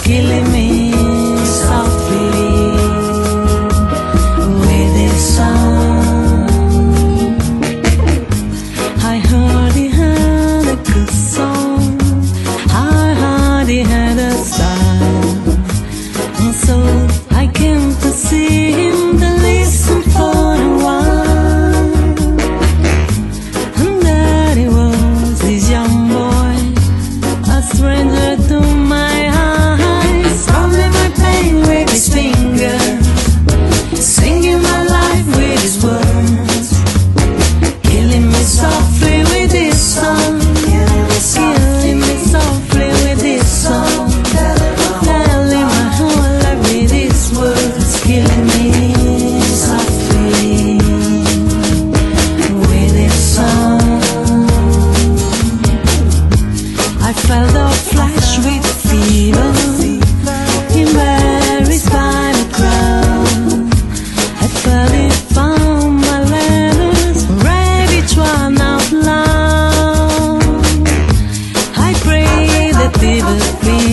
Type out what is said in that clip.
killing me softly with his song. I heard he had a good song, I heard he had a style, and so I came to see him, to listen for a while. And there he was, this young boy, a stranger to my eyes, rubbing my pain with his finger, singing my life with his words, killing me softly with his song, killing me softly with his song, telling my whole life with his words, killing me softly with his song. I felt a flash with fever embarrassed by the crowd. I felt it found my letters, read each one out loud. I pray that it would be